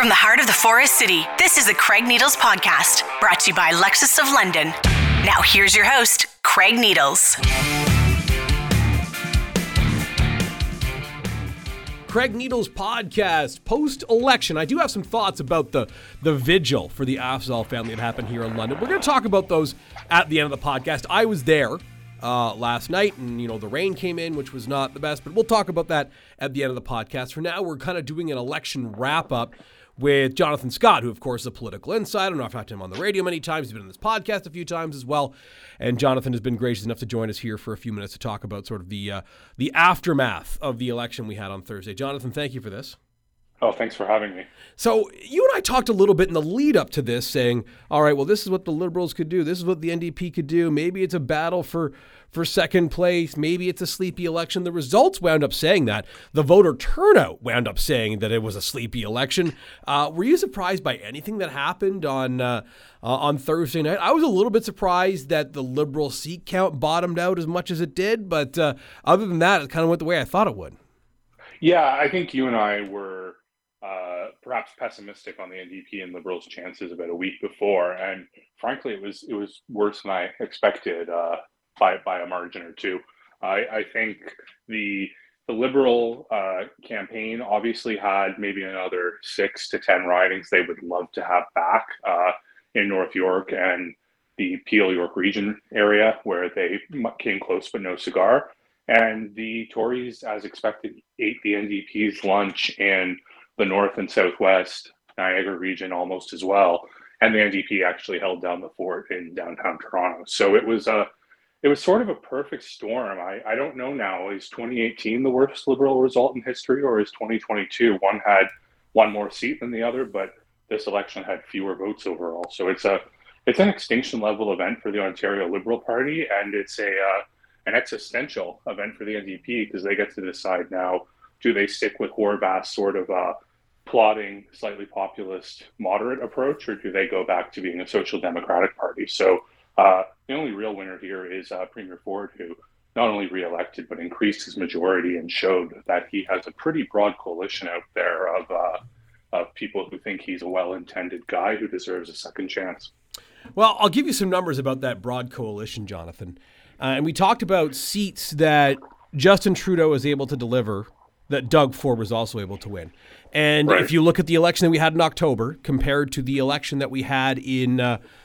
From the heart of the Forest City, this is the Craig Needles Podcast, brought to you by Lexus of London. Now here's your host, Craig Needles. Craig Needles Podcast, post-election. I do have some thoughts about the vigil for the Afzaal family that happened here in London. We're going to talk about those at the end of the podcast. I was there last night, and the rain came in, which was not the best, but we'll talk about that at the end of the podcast. For now, we're kind of doing an election wrap-up with Jonathan Scott, who, of course, is a political insider. I've talked to him on the radio many times. He's been on this podcast a few times as well. And Jonathan has been gracious enough to join us here for a few minutes to talk about sort of the aftermath of the election we had on Thursday. Jonathan, thank you for this. Oh, thanks for having me. So you and I talked a little bit in the lead up to this, saying, all right, well, this is what the Liberals could do. This is what the NDP could do. Maybe it's a battle for second place. Maybe it's a sleepy election. The results wound up saying that. The voter turnout wound up saying that it was a sleepy election. Were you surprised by anything that happened on Thursday night? I was a little bit surprised that the Liberal seat count bottomed out as much as it did, but other than that, it kind of went the way I thought it would. Yeah, I think you and I were perhaps pessimistic on the NDP and Liberals' chances about a week before, and frankly, it was worse than I expected by a margin or two. I think the Liberal campaign obviously had maybe another 6 to 10 ridings they would love to have back in North York and the Peel York region area, where they came close but no cigar. And the Tories, as expected, ate the NDP's lunch in the North and Southwest Niagara region almost as well. And the NDP actually held down the fort in downtown Toronto. So it was sort of a perfect storm. I don't know now, is 2018 the worst Liberal result in history, or is 2022? One had one more seat than the other, but this election had fewer votes overall. So it's an extinction level event for the Ontario Liberal Party, and it's an existential event for the NDP, because they get to decide now, do they stick with Horwath's sort of plotting, slightly populist, moderate approach, or do they go back to being a social democratic party? So the only real winner here is Premier Ford, who not only re-elected, but increased his majority and showed that he has a pretty broad coalition out there of people who think he's a well-intended guy who deserves a second chance. Well, I'll give you some numbers about that broad coalition, Jonathan. And we talked about seats that Justin Trudeau was able to deliver that Doug Ford was also able to win. And right. If you look at the election that we had in October compared to the election that we had in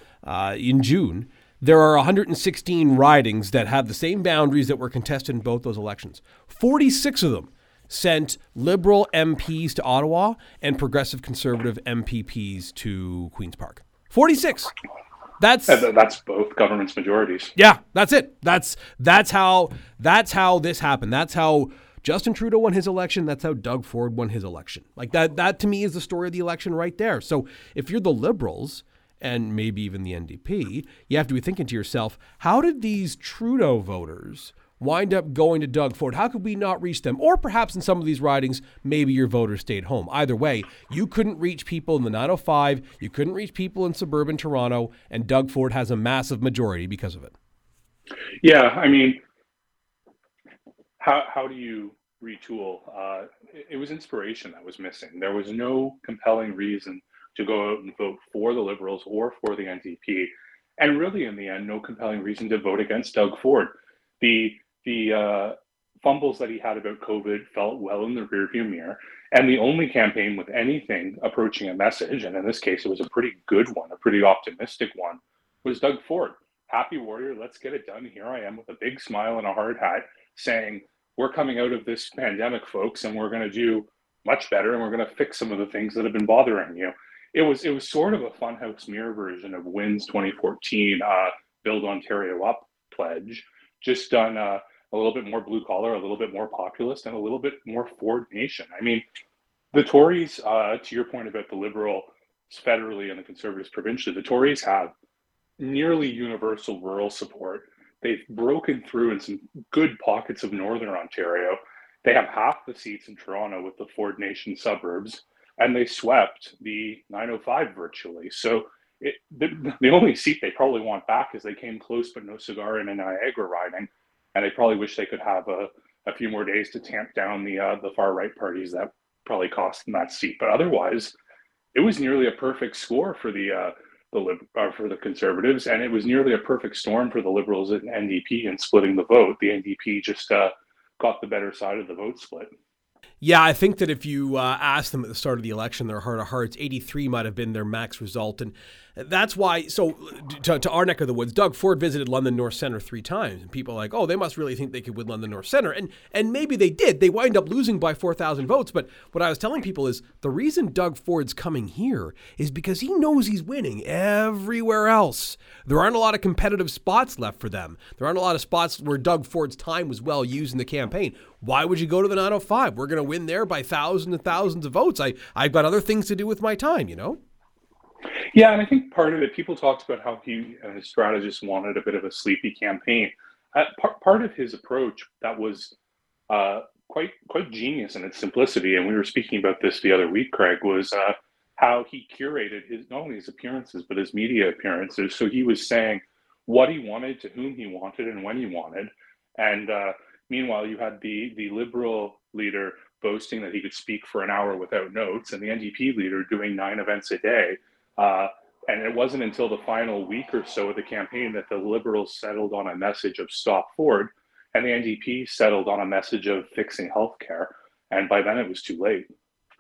June, there are 116 ridings that have the same boundaries that were contested in both those elections. 46 of them sent Liberal MPs to Ottawa and Progressive Conservative MPPs to Queen's Park. 46. That's both government's majorities. Yeah, that's it. That's how this happened. That's how Justin Trudeau won his election. That's how Doug Ford won his election. Like that to me is the story of the election right there. So if you're the Liberals and maybe even the NDP, you have to be thinking to yourself, how did these Trudeau voters wind up going to Doug Ford? How could we not reach them? Or perhaps in some of these ridings, maybe your voters stayed home. Either way, you couldn't reach people in the 905, you couldn't reach people in suburban Toronto, and Doug Ford has a massive majority because of it. Yeah, I mean, how do you retool? It was inspiration that was missing. There was no compelling reason to go out and vote for the Liberals or for the NDP. And really, in the end, no compelling reason to vote against Doug Ford. The fumbles that he had about COVID felt well in the rearview mirror. And the only campaign with anything approaching a message, and in this case, it was a pretty good one, a pretty optimistic one, was Doug Ford. Happy warrior, let's get it done. Here I am with a big smile and a hard hat saying, we're coming out of this pandemic, folks, and we're going to do much better, and we're going to fix some of the things that have been bothering you. It was sort of a funhouse mirror version of Wynn's 2014 Build Ontario Up pledge, just done a little bit more blue collar, a little bit more populist, and a little bit more Ford Nation. I mean, the Tories, to your point about the Liberals federally and the Conservatives provincially, the Tories have nearly universal rural support. They've broken through in some good pockets of Northern Ontario. They have half the seats in Toronto with the Ford Nation suburbs, and they swept the 905 virtually. So the only seat they probably want back is they came close but no cigar in a Niagara riding, and they probably wish they could have a few more days to tamp down the far right parties that probably cost them that seat. But otherwise, it was nearly a perfect score for for the Conservatives, and it was nearly a perfect storm for the Liberals and NDP in splitting the vote. The NDP just got the better side of the vote split. Yeah, I think that if you asked them at the start of the election, their heart of hearts, 83 might have been their max result. And that's why, so to our neck of the woods, Doug Ford visited London North Centre 3 times. And people are like, oh, they must really think they could win London North Centre. And maybe they did. They wind up losing by 4,000 votes. But what I was telling people is the reason Doug Ford's coming here is because he knows he's winning everywhere else. There aren't a lot of competitive spots left for them. There aren't a lot of spots where Doug Ford's time was well used in the campaign. Why would you go to the 905? We're going to win there by thousands and thousands of votes. I've got other things to do with my time, you know? Yeah, and I think part of it, people talked about how he and his strategists wanted a bit of a sleepy campaign. Part of his approach that was quite genius in its simplicity, and we were speaking about this the other week, Craig, was how he curated not only his appearances, but his media appearances. So he was saying what he wanted, to whom he wanted, and when he wanted. And meanwhile, you had the Liberal leader boasting that he could speak for an hour without notes, and the NDP leader doing 9 events a day. And it wasn't until the final week or so of the campaign that the Liberals settled on a message of stop Ford, and the NDP settled on a message of fixing healthcare. And by then it was too late.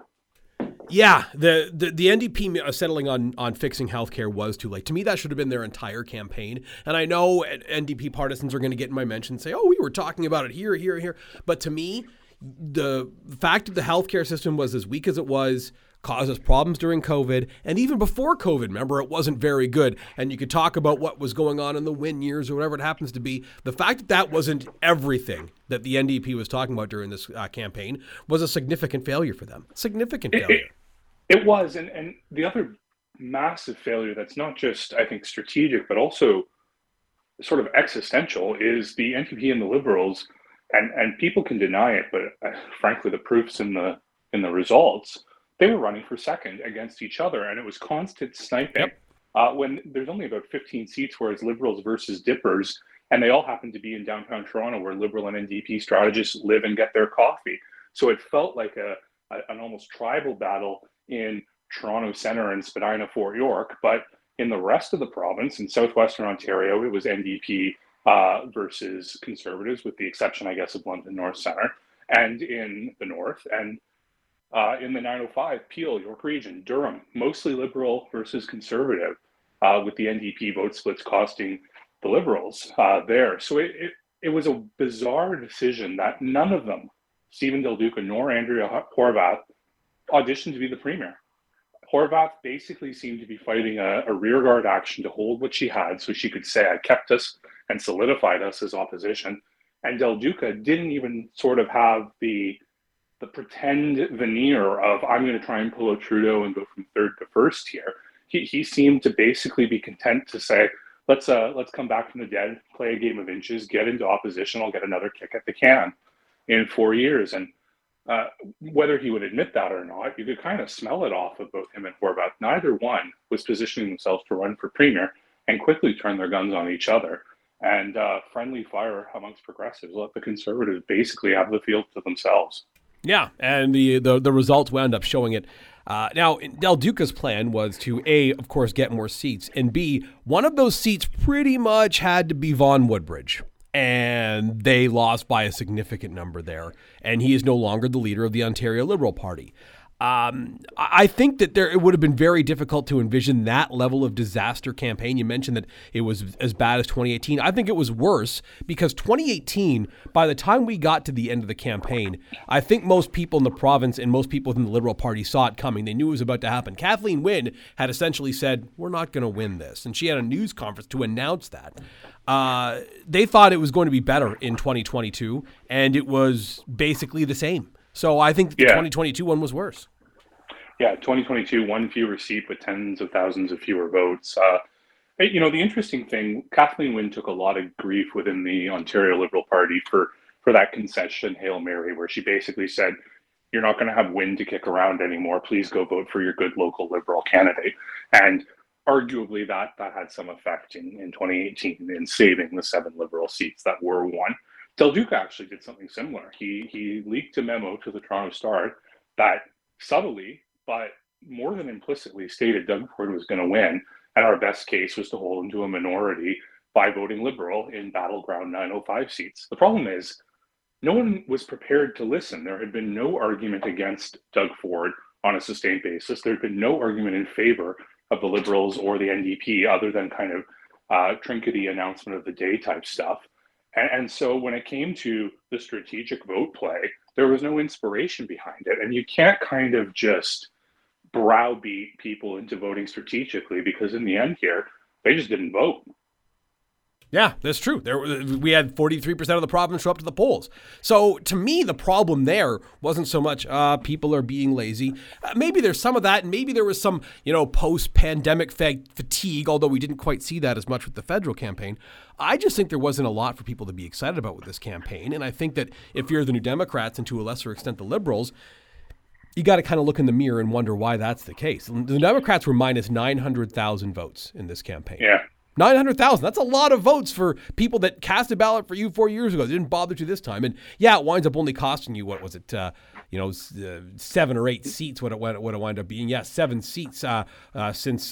Yeah, the NDP settling on fixing healthcare was too late. To me, that should have been their entire campaign. And I know NDP partisans are going to get in my mention and say, oh, we were talking about it here. But to me, the fact that the healthcare system was as weak as it was caused us problems during COVID. And even before COVID, remember, it wasn't very good. And you could talk about what was going on in the Wynne years or whatever it happens to be. The fact that that wasn't everything that the NDP was talking about during this campaign was a significant failure for them. Significant failure. It was. And the other massive failure that's not just, I think, strategic, but also sort of existential is the NDP and the Liberals, and people can deny it, but frankly, the proof's in the results. They were running for second against each other, and it was constant sniping. Yep. When there's only about 15 seats, whereas Liberals versus Dippers, and they all happen to be in downtown Toronto, where Liberal and NDP strategists live and get their coffee. So it felt like an almost tribal battle in Toronto Centre and Spadina, Fort York. But in the rest of the province, in southwestern Ontario, it was NDP versus Conservatives, with the exception, I guess, of London North Centre, and in the north, and in the 905, Peel, York Region, Durham, mostly Liberal versus Conservative, with the NDP vote splits costing the Liberals there. So it was a bizarre decision that none of them, Stephen Del Duca nor Andrea Horwath, auditioned to be the Premier. Horwath basically seemed to be fighting a rearguard action to hold what she had so she could say, I kept us and solidified us as opposition. And Del Duca didn't even sort of have the pretend veneer of, I'm going to try and pull out Trudeau and go from third to first here. He seemed to basically be content to say, let's come back from the dead, play a game of inches, get into opposition, I'll get another kick at the can in 4 years. And whether he would admit that or not, you could kind of smell it off of both him and Horwath. Neither one was positioning themselves to run for Premier, and quickly turn their guns on each other. And friendly fire amongst progressives let the Conservatives basically have the field to themselves. Yeah, and the results wound up showing it. Now, Del Duca's plan was to, A, of course, get more seats, and B, one of those seats pretty much had to be Vaughan Woodbridge. And they lost by a significant number there. And he is no longer the leader of the Ontario Liberal Party. I think that it would have been very difficult to envision that level of disaster campaign. You mentioned that it was as bad as 2018. I think it was worse because 2018, by the time we got to the end of the campaign, I think most people in the province and most people within the Liberal Party saw it coming. They knew it was about to happen. Kathleen Wynne had essentially said, we're not going to win this. And she had a news conference to announce that. They thought it was going to be better in 2022, and it was basically the same. So I think the 2022 one was worse. Yeah, 2022, one fewer seat with tens of thousands of fewer votes. The interesting thing, Kathleen Wynne took a lot of grief within the Ontario Liberal Party for that concession Hail Mary, where she basically said, you're not going to have Wynne to kick around anymore. Please go vote for your good local Liberal candidate. And arguably that had some effect in 2018 in saving the 7 Liberal seats that were won. Del Duca actually did something similar. He leaked a memo to the Toronto Star that subtly but more than implicitly stated Doug Ford was going to win, and our best case was to hold him to a minority by voting Liberal in battleground 905 seats. The problem is, no one was prepared to listen. There had been no argument against Doug Ford on a sustained basis. There had been no argument in favor of the Liberals or the NDP other than kind of trinkety announcement of the day type stuff. And so when it came to the strategic vote play, there was no inspiration behind it. And you can't kind of just browbeat people into voting strategically, because in the end here, they just didn't vote. Yeah, that's true. We had 43% of the province show up to the polls. So to me, the problem there wasn't so much people are being lazy. Maybe there's some of that, and maybe there was some, post-pandemic fatigue, although we didn't quite see that as much with the federal campaign. I just think there wasn't a lot for people to be excited about with this campaign, and I think that if you're the New Democrats and to a lesser extent the Liberals, you got to kind of look in the mirror and wonder why that's the case. The Democrats were minus 900,000 votes in this campaign. Yeah. 900,000. That's a lot of votes for people that cast a ballot for you 4 years ago. They didn't bother to this time. And yeah, it winds up only costing you, what was it, 7 or 8 seats, what it wound up being. Yeah, 7 seats since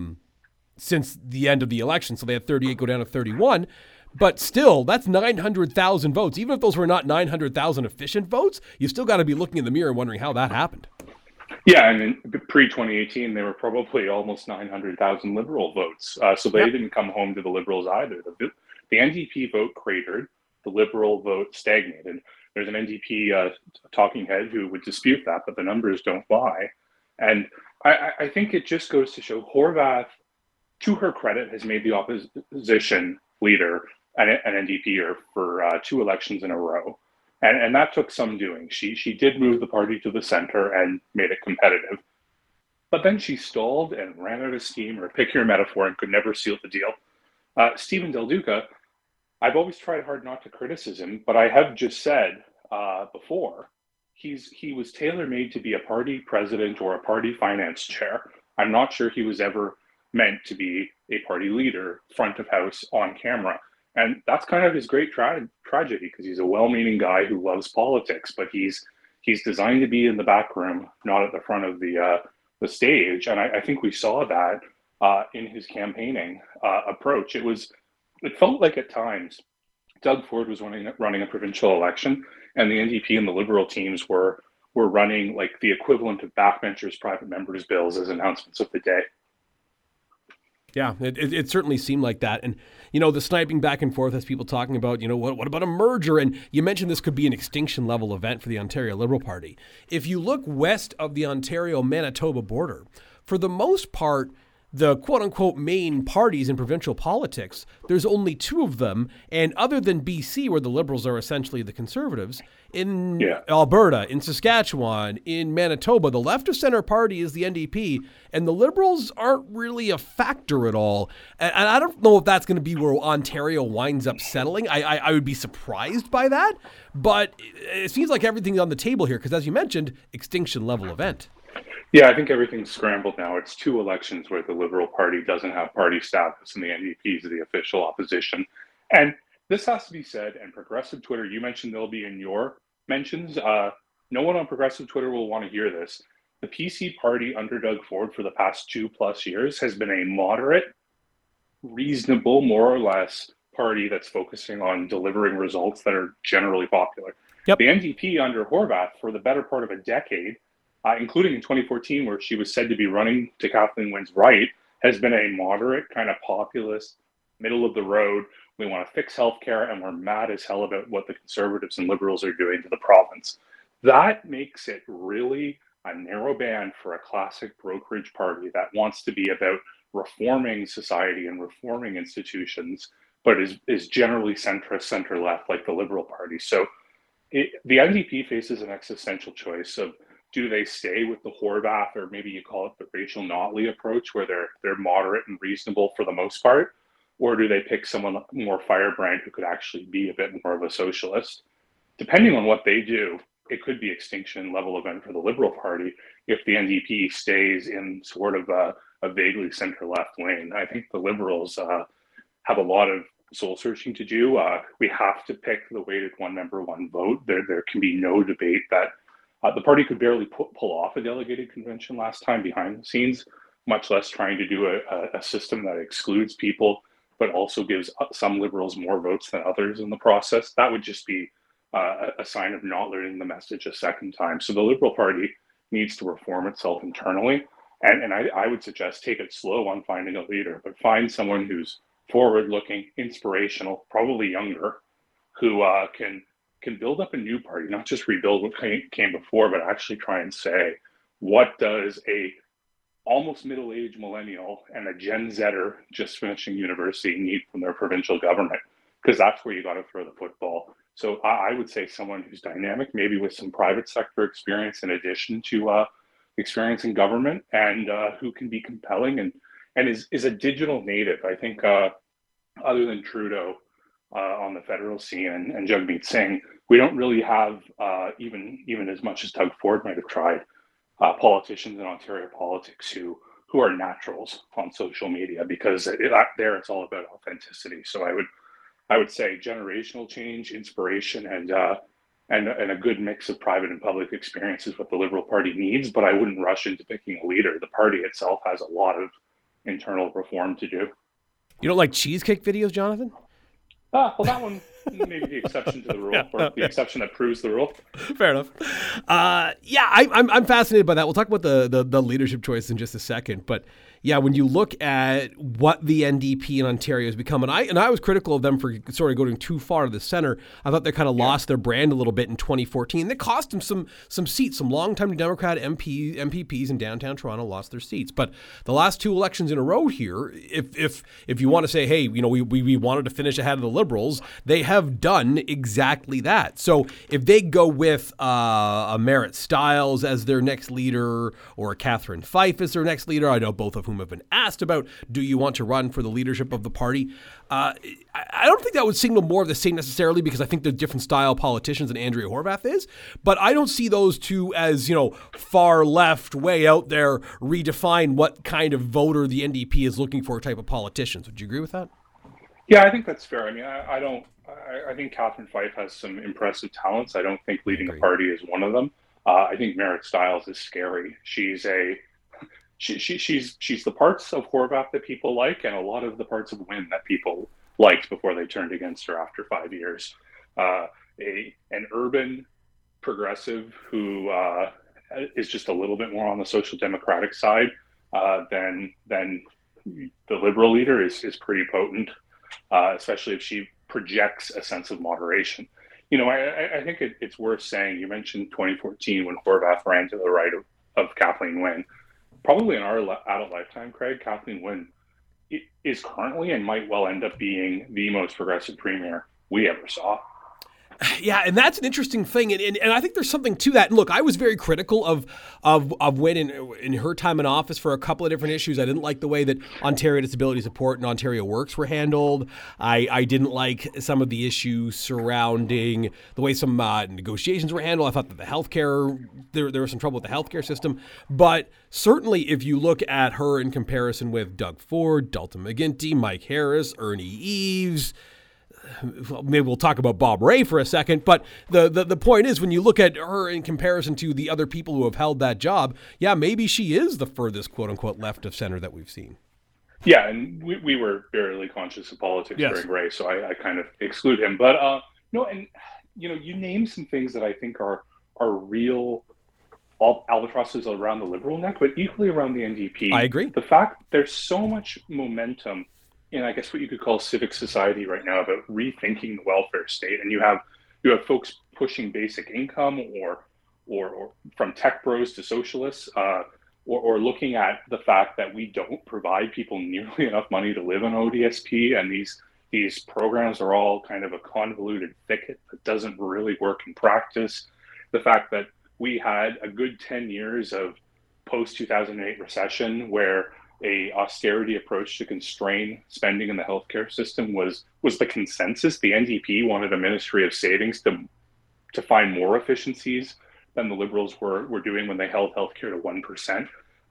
the end of the election. So they had 38 go down to 31. But still, that's 900,000 votes. Even if those were not 900,000 efficient votes, you still got to be looking in the mirror and wondering how that happened. Yeah, and in pre-2018, they were probably almost 900,000 Liberal votes. So they didn't come home to the Liberals either. The NDP vote cratered, the Liberal vote stagnated. There's an NDP talking head who would dispute that, but the numbers don't lie. And I think it just goes to show Horwath, to her credit, has made the opposition leader an NDPer for 2 elections in a row. And that took some doing. She did move the party to the center and made it competitive. But then she stalled and ran out of steam, or pick your metaphor, and could never seal the deal. Stephen Del Duca, I've always tried hard not to criticize him, but I have just said before, he was tailor-made to be a party president or a party finance chair. I'm not sure he was ever meant to be a party leader, front of house, on camera. And that's kind of his great tragedy, because he's a well-meaning guy who loves politics, but he's designed to be in the back room, not at the front of the stage. And I think we saw that in his campaigning approach. It felt like at times Doug Ford was running a provincial election, and the NDP and the Liberal teams were running like the equivalent of backbenchers' private members' bills as announcements of the day. Yeah, it certainly seemed like that. And, the sniping back and forth has people talking about, what about a merger? And you mentioned this could be an extinction level event for the Ontario Liberal Party. If you look west of the Ontario-Manitoba border, for the most part, the quote-unquote main parties in provincial politics, there's only 2 of them, and other than BC, where the Liberals are essentially the Conservatives, in Alberta, in Saskatchewan, in Manitoba, the left-of-center party is the NDP, and the Liberals aren't really a factor at all. And I don't know if that's going to be where Ontario winds up settling. I would be surprised by that, but it seems like everything's on the table here, because as you mentioned, extinction-level event. Yeah, I think everything's scrambled now. It's 2 elections where the Liberal Party doesn't have party status and the NDP is the official opposition. And this has to be said, and Progressive Twitter, you mentioned they'll be in your mentions. No one on Progressive Twitter will want to hear this. The PC party under Doug Ford for the past 2+ years has been a moderate, reasonable, more or less party that's focusing on delivering results that are generally popular. Yep. The NDP under Horwath for the better part of a decade, including in 2014, where she was said to be running to Kathleen Wynne's right, has been a moderate, kind of populist, middle of the road. We want to fix healthcare, and we're mad as hell about what the Conservatives and Liberals are doing to the province. That makes it really a narrow band for a classic brokerage party that wants to be about reforming society and reforming institutions, but is generally centrist, center-left, like the Liberal Party. So the NDP faces an existential choice of, do they stay with the Horwath, or maybe you call it the Rachel Notley approach, where they're moderate and reasonable for the most part, or do they pick someone more firebrand who could actually be a bit more of a socialist? Depending on what they do, it could be extinction level event for the Liberal Party if the NDP stays in sort of a vaguely center-left lane. I think the Liberals have a lot of soul searching to do. We have to pick the weighted one member, one vote. There can be no debate that The party could barely pull off a delegated convention last time behind the scenes, much less trying to do a system that excludes people, but also gives some Liberals more votes than others in the process. That would just be a sign of not learning the message a second time. So the Liberal Party needs to reform itself internally. And I would suggest take it slow on finding a leader, but find someone who's forward-looking, inspirational, probably younger, who can build up a new party, not just rebuild what came before, but actually try and say, what does a almost middle-aged millennial and a Gen Zer just finishing university need from their provincial government? Because that's where you got to throw the football. So I would say someone who's dynamic, maybe with some private sector experience in addition to experience in government, and who can be compelling and is a digital native. I think other than Trudeau on the federal scene and Jagmeet Singh, we don't really have even as much as Doug Ford might have tried, politicians in Ontario politics who are naturals on social media, because there it's all about authenticity. So I would say generational change, inspiration, and a good mix of private and public experience is what the Liberal Party needs, but I wouldn't rush into picking a leader. The party itself has a lot of internal reform to do. You don't like cheesecake videos, Jonathan? Well, that one may be the exception to the rule, or the exception that proves the rule. Fair enough. I'm fascinated by that. We'll talk about the leadership choice in just a second, but yeah, when you look at what the NDP in Ontario has become, and I was critical of them for sort of going too far to the center. I thought they kind of lost their brand a little bit in 2014. They cost them some seats. Some longtime Democrat MPPs in downtown Toronto lost their seats. But the last two elections in a row here, if you want to say, hey, we wanted to finish ahead of the Liberals, they have done exactly that. So if they go with a Merritt Stiles as their next leader, or a Catherine Fife as their next leader, I know both of whom have been asked about, do you want to run for the leadership of the party? I don't think that would signal more of the same necessarily, because I think they're different style politicians than Andrea Horwath is, but I don't see those two as, far left, way out there, redefine what kind of voter the NDP is looking for type of politicians. Would you agree with that? Yeah, I think that's fair. I mean, I think Catherine Fife has some impressive talents. I don't think leading the party is one of them. I think Merritt Stiles is scary. She's the parts of Horwath that people like, and a lot of the parts of Wynne that people liked before they turned against her after 5 years. An urban progressive who is just a little bit more on the social democratic side than the Liberal leader is pretty potent, especially if she projects a sense of moderation. I think it's worth saying, you mentioned 2014 when Horwath ran to the right of Kathleen Wynne. Probably in our adult lifetime, Craig, Kathleen Wynne is currently and might well end up being the most progressive premier we ever saw. Yeah, and that's an interesting thing, and I think there's something to that. And look, I was very critical of Wynne in her time in office for a couple of different issues. I didn't like the way that Ontario Disability Support and Ontario Works were handled. I didn't like some of the issues surrounding the way some negotiations were handled. I thought that the healthcare, there was some trouble with the healthcare system. But certainly, if you look at her in comparison with Doug Ford, Dalton McGuinty, Mike Harris, Ernie Eves, maybe we'll talk about Bob Rae for a second, but the point is, when you look at her in comparison to the other people who have held that job, yeah, maybe she is the furthest quote-unquote left of center that we've seen. Yeah, and we were barely conscious of politics during Rae, so I kind of exclude him. But no, and you name some things that I think are real albatrosses around the Liberal neck, but equally around the NDP. I agree. The fact there's so much momentum in, I guess, what you could call civic society right now about rethinking the welfare state, and you have folks pushing basic income, or from tech bros to socialists, or looking at the fact that we don't provide people nearly enough money to live on ODSP, and these programs are all kind of a convoluted thicket that doesn't really work in practice. The fact that we had a good 10 years of post-2008 recession where a austerity approach to constrain spending in the healthcare system was the consensus. The NDP wanted a ministry of savings to find more efficiencies than the Liberals were doing when they held healthcare to 1%.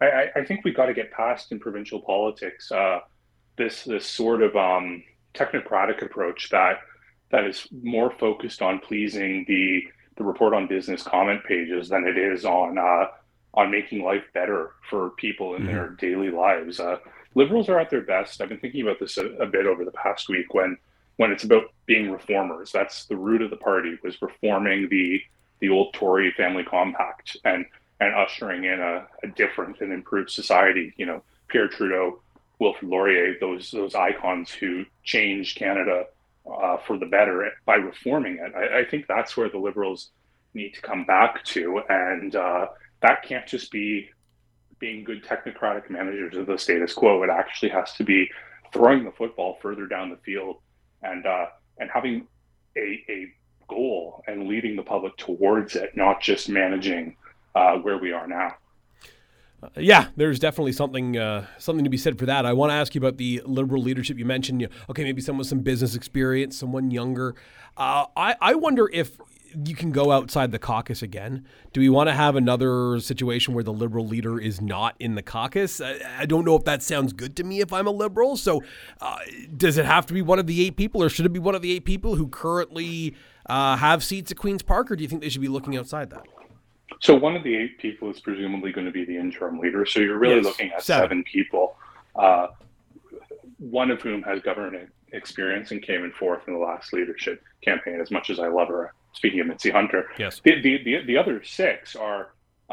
I think we got to get past in provincial politics this sort of technocratic approach that is more focused on pleasing the the Report on Business comment pages than it is on making life better for people in their daily lives. Liberals are at their best. I've been thinking about this a bit over the past week when it's about being reformers. That's the root of the party, was reforming the old Tory family compact and ushering in a different and improved society. You know, Pierre Trudeau, Wilfrid Laurier, those icons who changed Canada for the better by reforming it. I think that's where the Liberals need to come back to, and that can't just be being good technocratic managers of the status quo. It actually has to be throwing the football further down the field and having a goal and leading the public towards it, not just managing where we are now. Yeah, there's definitely something to be said for that. I want to ask you about the Liberal leadership. You mentioned, okay, maybe someone with some business experience, someone younger. I wonder if you can go outside the caucus again. Do we want to have another situation where the Liberal leader is not in the caucus? I don't know if that sounds good to me if I'm a Liberal. So does it have to be one of the 8 people, or should it be one of the 8 people who currently have seats at Queen's Park, or do you think they should be looking outside that? So one of the 8 people is presumably going to be the interim leader. So you're really looking at 7 people, one of whom has government experience and came in 4th in the last leadership campaign, as much as I love her. Speaking of Mitzi Hunter, yes. The other 6 are,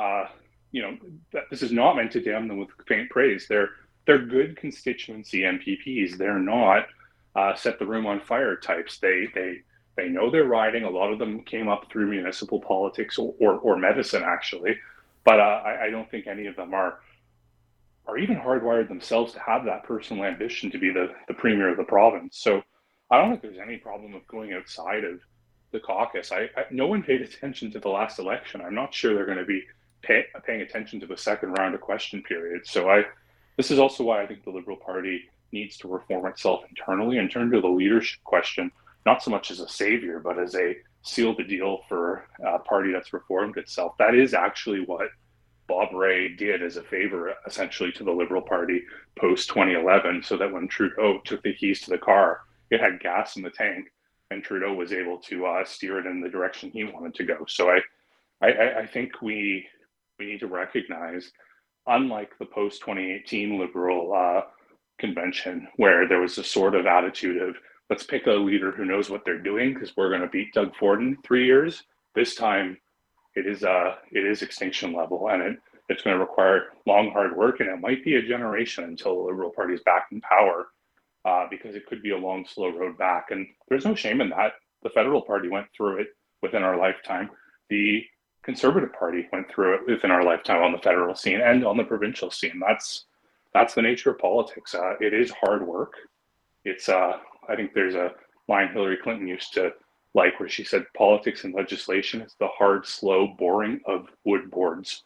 this is not meant to damn them with faint praise. They're good constituency MPPs. They're not set the room on fire types. They know their riding. A lot of them came up through municipal politics or medicine, actually. But I don't think any of them are even hardwired themselves to have that personal ambition to be the premier of the province. So I don't think there's any problem with going outside of the caucus. No one paid attention to the last election. I'm not sure they're going to be paying attention to the second round of question period. So this is also why I think the Liberal Party needs to reform itself internally and turn to the leadership question, not so much as a savior, but as a seal the deal for a party that's reformed itself. That is actually what Bob Rae did as a favor, essentially, to the Liberal Party post-2011, so that when Trudeau took the keys to the car, it had gas in the tank, and Trudeau was able to steer it in the direction he wanted to go. So I think we need to recognize, unlike the post-2018 Liberal convention, where there was a sort of attitude of, let's pick a leader who knows what they're doing because we're going to beat Doug Ford in 3 years. This time, it is extinction level, and it's going to require long, hard work, and it might be a generation until the Liberal Party is back in power, because it could be a long, slow road back. And there's no shame in that. The Federal Party went through it within our lifetime. The Conservative Party went through it within our lifetime on the federal scene and on the provincial scene. That's the nature of politics. It is hard work. It's I think there's a line Hillary Clinton used to like where she said, politics and legislation is the hard, slow, boring of wood boards.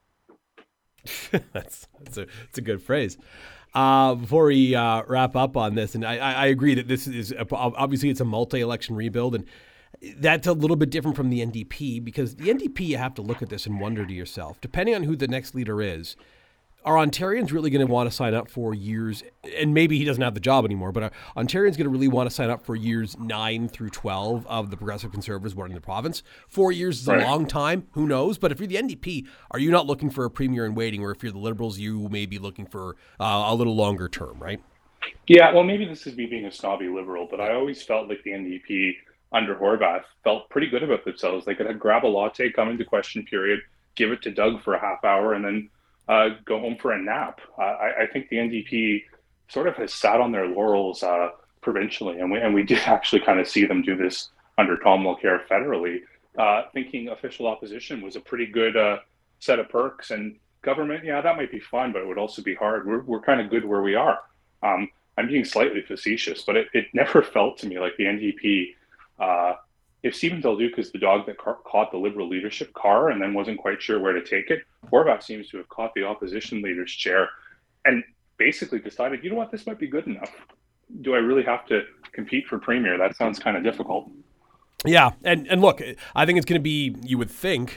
That's a good phrase. Before we wrap up on this, and I agree that this is obviously it's a multi-election rebuild, and that's a little bit different from the NDP, because the NDP, you have to look at this and wonder to yourself, depending on who the next leader is, are Ontarians really going to want to sign up for years, and maybe he doesn't have the job anymore, but are Ontarians going to really want to sign up for years 9 through 12 of the Progressive Conservatives running the province? 4 years is a long time, who knows? But if you're the NDP, are you not looking for a premier in waiting? Or if you're the Liberals, you may be looking for a little longer term, right? Yeah, well, maybe this is me being a snobby Liberal, but I always felt like the NDP under Horwath felt pretty good about themselves. They could grab a latte, come into question period, give it to Doug for a half hour, and then go home for a nap. I think the NDP sort of has sat on their laurels provincially, and we did actually kind of see them do this under Tom Mulcair federally, thinking official opposition was a pretty good set of perks, and government, yeah, that might be fun, but it would also be hard. We're kind of good where we are. I'm being slightly facetious, but it never felt to me like the NDP, if Stephen Del Duca is the dog that caught the Liberal leadership car and then wasn't quite sure where to take it, Horwath seems to have caught the opposition leader's chair and basically decided, you know what, this might be good enough. Do I really have to compete for premier? That sounds kind of difficult. Yeah, and look, I think it's going to be, you would think,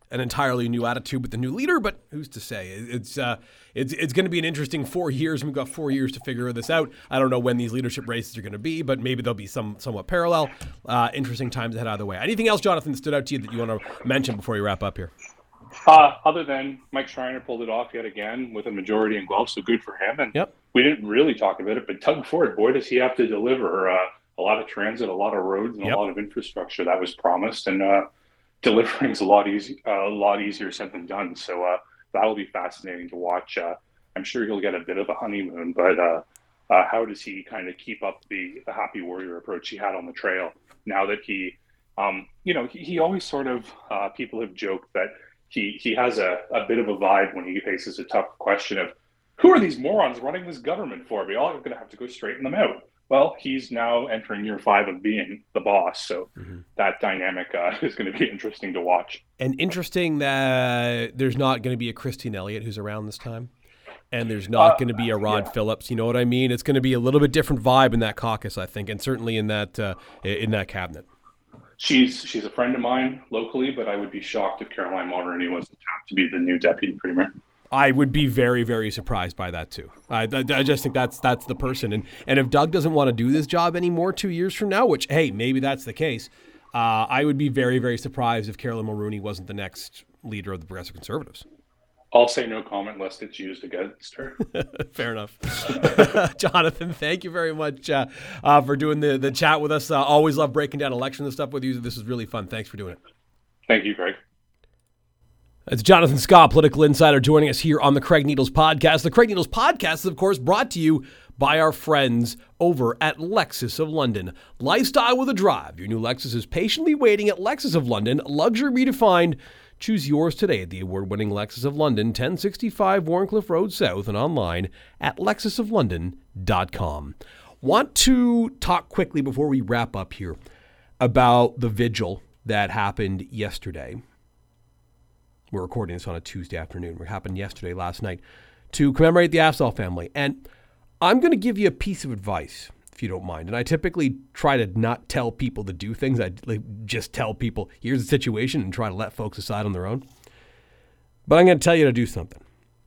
an entirely new attitude with the new leader, but who's to say? It's going to be an interesting 4 years. We've got 4 years to figure this out. I don't know when these leadership races are going to be, but maybe they'll be somewhat parallel. Interesting times ahead either way. Anything else, Jonathan, that stood out to you that you want to mention before we wrap up here? Other than Mike Schreiner pulled it off yet again with a majority in Guelph, so good for him. And we didn't really talk about it, but Doug Ford, boy, does he have to deliver a lot of transit, a lot of roads, and a lot of infrastructure that was promised. And delivering's a lot easier said than done. So that'll be fascinating to watch. I'm sure he'll get a bit of a honeymoon, but how does he kind of keep up the happy warrior approach he had on the trail now that he always sort of people have joked that he has a bit of a vibe when he faces a tough question of who are these morons running this government for? We all are going to have to go straighten them out. Well, he's now entering year 5 of being the boss, so that dynamic is going to be interesting to watch. And interesting that there's not going to be a Christine Elliott who's around this time, and there's not going to be a Rod Phillips. You know what I mean? It's going to be a little bit different vibe in that caucus, I think, and certainly in that cabinet. She's a friend of mine locally, but I would be shocked if Caroline Mulroney was tapped to be the new deputy premier. I would be very, very surprised by that too. I just think that's the person. And if Doug doesn't want to do this job anymore 2 years from now, which, hey, maybe that's the case, I would be very, very surprised if Caroline Mulroney wasn't the next leader of the Progressive Conservatives. I'll say no comment lest it's used against her. Fair enough. Jonathan, thank you very much for doing the chat with us. Always love breaking down election and stuff with you. This is really fun. Thanks for doing it. Thank you, Craig. It's Jonathan Scott, political insider, joining us here on the Craig Needles Podcast. The Craig Needles Podcast is, of course, brought to you by our friends over at Lexus of London. Lifestyle with a drive. Your new Lexus is patiently waiting at Lexus of London. Luxury redefined. Choose yours today at the award-winning Lexus of London, 1065 Warncliffe Road South, and online at lexusoflondon.com. Want to talk quickly before we wrap up here about the vigil that happened yesterday. We're recording this on a Tuesday afternoon. It happened yesterday, last night, to commemorate the Afzaal family. And I'm going to give you a piece of advice, if you don't mind. And I typically try to not tell people to do things. I just tell people, here's the situation, and try to let folks decide on their own. But I'm going to tell you to do something.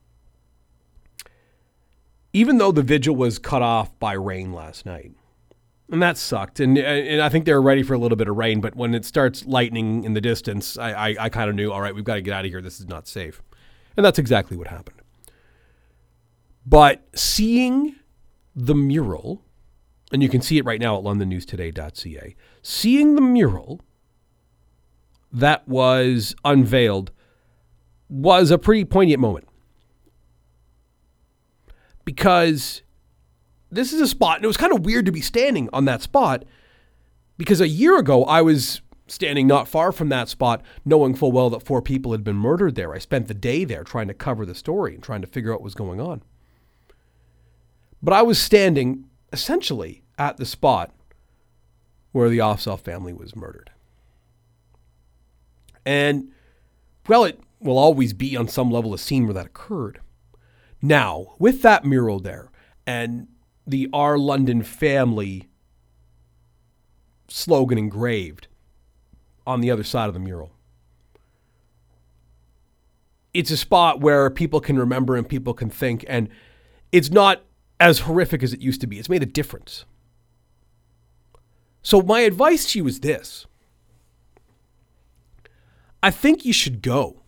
Even though the vigil was cut off by rain last night, and that sucked, and I think they were ready for a little bit of rain, but when it starts lightning in the distance, I kind of knew, all right, we've got to get out of here. This is not safe. And that's exactly what happened. But seeing the mural, and you can see it right now at londonnewstoday.ca, seeing the mural that was unveiled was a pretty poignant moment. Because this is a spot, and it was kind of weird to be standing on that spot, because a year ago I was standing not far from that spot, knowing full well that 4 people had been murdered there. I spent the day there trying to cover the story and trying to figure out what was going on. But I was standing essentially at the spot where the Afzaal family was murdered. And, well, it will always be on some level a scene where that occurred. Now, with that mural there, and the Our London Family slogan engraved on the other side of the mural, it's a spot where people can remember and people can think, and it's not as horrific as it used to be. It's made a difference. So my advice to you is this. I think you should go.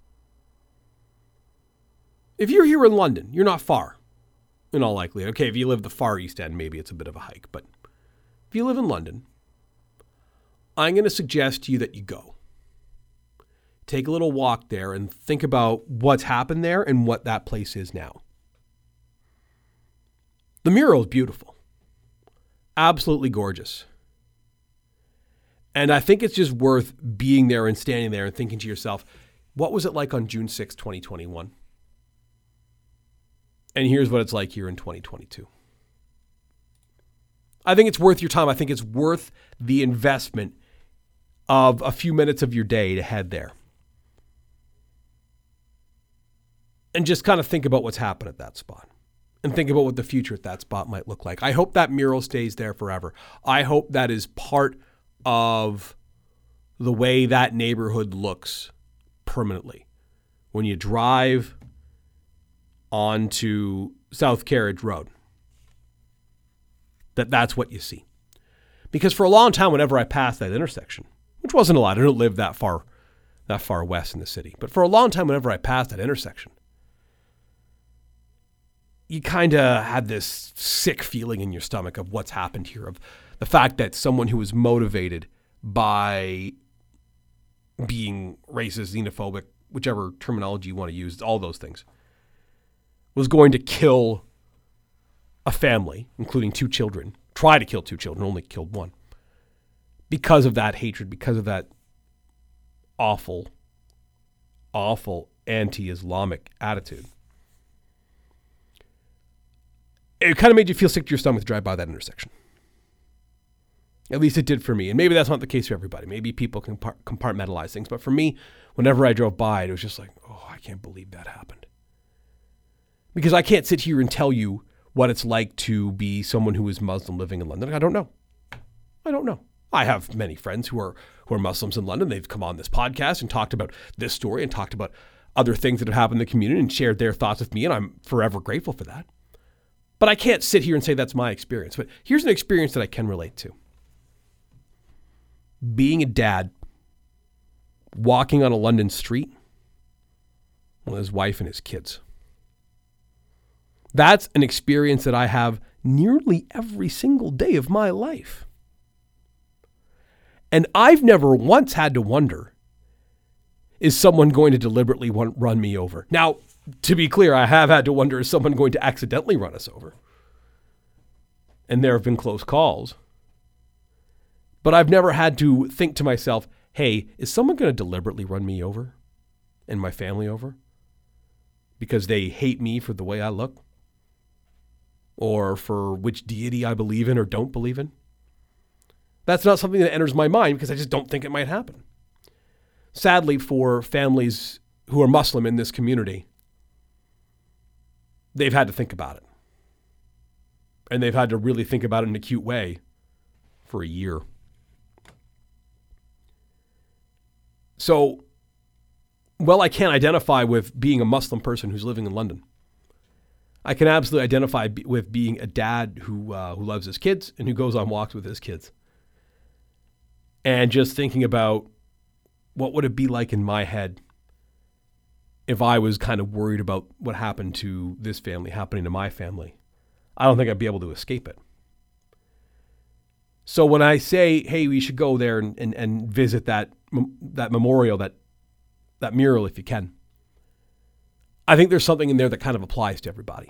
If you're here in London, you're not far, in all likelihood. Okay, if you live the far East End, maybe it's a bit of a hike. But if you live in London, I'm going to suggest to you that you go. Take a little walk there and think about what's happened there and what that place is now. The mural is beautiful. Absolutely gorgeous. And I think it's just worth being there and standing there and thinking to yourself, what was it like on June 6, 2021? And here's what it's like here in 2022. I think it's worth your time. I think it's worth the investment of a few minutes of your day to head there. And just kind of think about what's happened at that spot. And think about what the future at that spot might look like. I hope that mural stays there forever. I hope that is part of the way that neighborhood looks permanently when you drive onto South Carriage Road. That's what you see. Because for a long time, whenever I passed that intersection, which wasn't a lot, I don't live that far west in the city, but for a long time, whenever I passed that intersection, you kind of had this sick feeling in your stomach of what's happened here, of the fact that someone who was motivated by being racist, xenophobic, whichever terminology you want to use, all those things, was going to kill a family, including 2 children, try to kill 2 children, only killed 1, because of that hatred, because of that awful, awful anti-Islamic attitude. It kind of made you feel sick to your stomach to drive by that intersection. At least it did for me. And maybe that's not the case for everybody. Maybe people can compartmentalize things. But for me, whenever I drove by it, was just like, oh, I can't believe that happened. Because I can't sit here and tell you what it's like to be someone who is Muslim living in London. I don't know. I have many friends who are Muslims in London. They've come on this podcast and talked about this story and talked about other things that have happened in the community and shared their thoughts with me. And I'm forever grateful for that. But I can't sit here and say that's my experience. But here's an experience that I can relate to. Being a dad, walking on a London street with his wife and his kids. That's an experience that I have nearly every single day of my life. And I've never once had to wonder, is someone going to deliberately run me over? Now, to be clear, I have had to wonder, is someone going to accidentally run us over? And there have been close calls. But I've never had to think to myself, hey, is someone going to deliberately run me over and my family over because they hate me for the way I look or for which deity I believe in or don't believe in? That's not something that enters my mind because I just don't think it might happen. Sadly, for families who are Muslim in this community, they've had to think about it. And they've had to really think about it in an acute way for a year. So, well, I can't identify with being a Muslim person who's living in London. I can absolutely identify with being a dad who loves his kids and who goes on walks with his kids. And just thinking about what would it be like in my head if I was kind of worried about what happened to this family happening to my family. I don't think I'd be able to escape it. So when I say, hey, we should go there and visit that memorial, that mural if you can, I think there's something in there that kind of applies to everybody.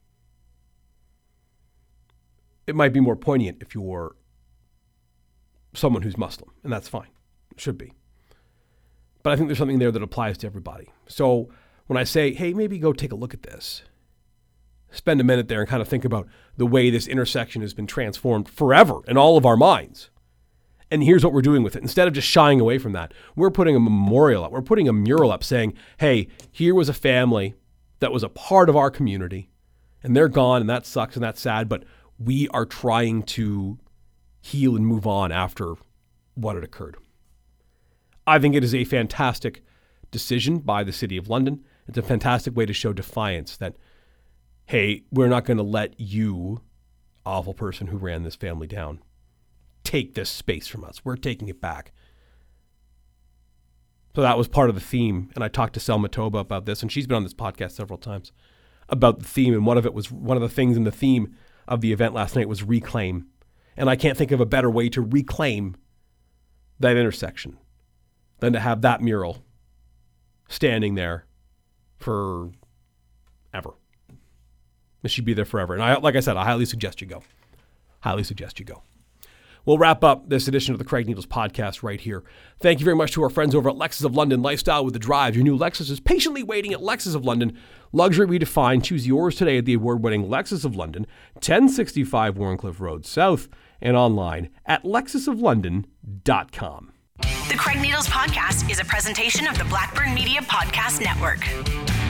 It might be more poignant if you're someone who's Muslim, and that's fine. It should be. But I think there's something there that applies to everybody. So when I say, hey, maybe go take a look at this, spend a minute there and kind of think about the way this intersection has been transformed forever in all of our minds. And here's what we're doing with it. Instead of just shying away from that, we're putting a memorial up. We're putting a mural up saying, hey, here was a family that was a part of our community, and they're gone, and that sucks, and that's sad, but we are trying to heal and move on after what had occurred. I think it is a fantastic decision by the City of London. It's a fantastic way to show defiance that, hey, we're not going to let you, awful person who ran this family down, take this space from us. We're taking it back. So that was part of the theme. And I talked to Selma Toba about this, and she's been on this podcast several times about the theme. And one of the things in the theme of the event last night was reclaim. And I can't think of a better way to reclaim that intersection than to have that mural standing there forever. It should be there forever. And like I said, I highly suggest you go. We'll wrap up this edition of the Craig Needles podcast right here. Thank you very much to our friends over at Lexus of London. Lifestyle with the Drive. Your new Lexus is patiently waiting at Lexus of London. Luxury redefined. Choose yours today at the award-winning Lexus of London, 1065 Warncliffe Road South, and online at lexusoflondon.com. The Craig Needles podcast is a presentation of the Blackburn Media Podcast Network.